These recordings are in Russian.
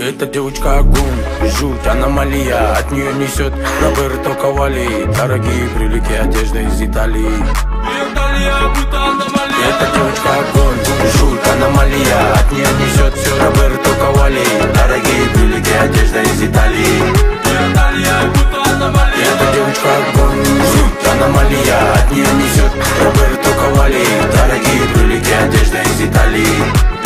Эта девочка огонь, жуть, аномалия. От нее несет Роберто Кавали. Дорогие брюлики, одежда из Италии. Эта девочка огонь, жуть, аномалия. От нее несет все Роберто Кавали. Дорогие брюлики, одежда из Италии. Эта девочка огонь, жуть, аномалия. От нее несет Роберто Кавали. Дорогие брюлики, одежда из Италии.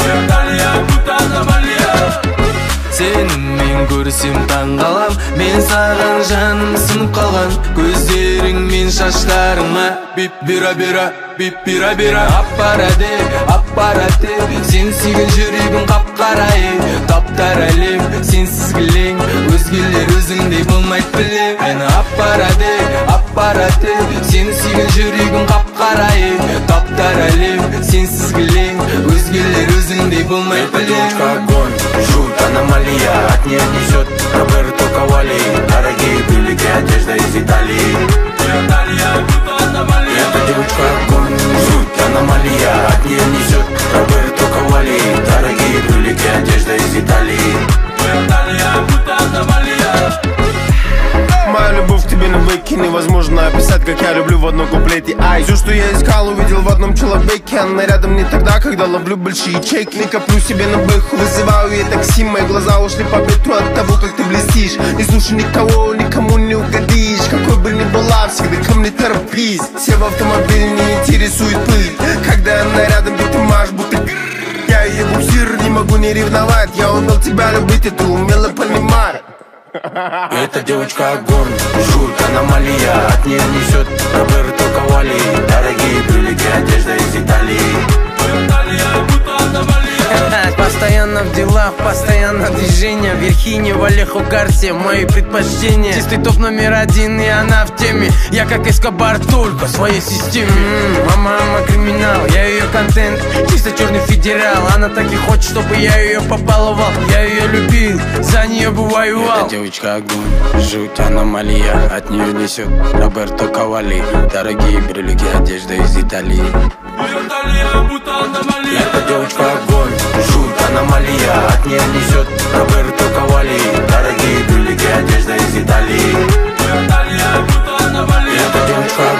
Сеніңмен көрсем таң қалам, мен саған жаным сынып қалған. Көздерің мен шаштарыңа бип-бира-бира, бип-бира-бира. Аппарате, сен сүйген жүрегім қап-қарай. Таптар әлем, сенсіз кілең, өзгелер өзіңдей болмайды білем. Мені аппарате, сен сүйген жүрегім қап-қарай. Таптар әлем, сенсіз кілең, өзгелер өзіңдей болмайды білем. Жуть, аномалия, от нее несет Роберто Кавали. Дорогие брюлики, одежда из Италии. Эта девочка огонь, жуть, аномалия. От нее несет Роберто Кавали. Дорогие брюлики, одежда из Италии. Моя любовь к тебе навеки невозможно описать, как я люблю в одном куплете. Ай, все, что я искал, увидел в одном человеке. Она рядом не тогда, когда ловлю большие чеки. Не коплю себе на бэху, вызываю ей такси. Мои глаза ушли по ветру от того, как ты блестишь. Не слушай никого, никому не угодишь. Какой бы ни была, всегда ко мне торопись. Все в автомобиле не интересует пыль. Когда она рядом, ты маш, будто я ее буксир, не могу не ревновать. Я умел тебя любить, и ты умела понимать. Эта девочка огонь, жуть, аномалия. От нее несет Роберто Кавали. Дорогие брюлики, одежда из Италии. Постоянно в делах, постоянно движение. Верхини, Валехо, Гарсия, мои предпочтения. Чистый топ №1, и она в теме. Я как Эскобар, только в своей системе. Мама криминал, я ее контент. Чисто черный федерал. Она так и хочет, чтобы я ее побаловал. Я ее любил, за нее бы воевал. Эта девочка огонь, жуть, аномалия. От нее несет Роберто Кавали. Дорогие брюлики, одежда из Италии. Эта девочка огонь, жуть, аномалия. От нее несет Роберто Кавали. Дорогие брюлики, одежда из Италии. Эта девочка